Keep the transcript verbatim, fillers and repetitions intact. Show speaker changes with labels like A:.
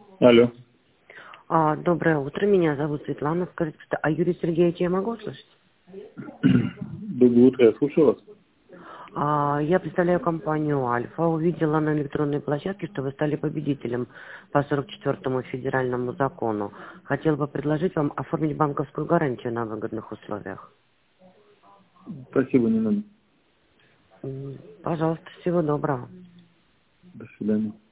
A: Алло.
B: А, доброе утро, меня зовут Светлана. Скажите, а Юрий Сергеевич я могу услышать?
A: Доброе утро, я слушаю вас.
B: А, я представляю компанию «Альфа». Увидела на электронной площадке, что вы стали победителем по сорок четвёртому федеральному закону. Хотела бы предложить вам оформить банковскую гарантию на выгодных условиях.
A: Спасибо, не надо.
B: М, Пожалуйста, всего доброго.
A: До свидания.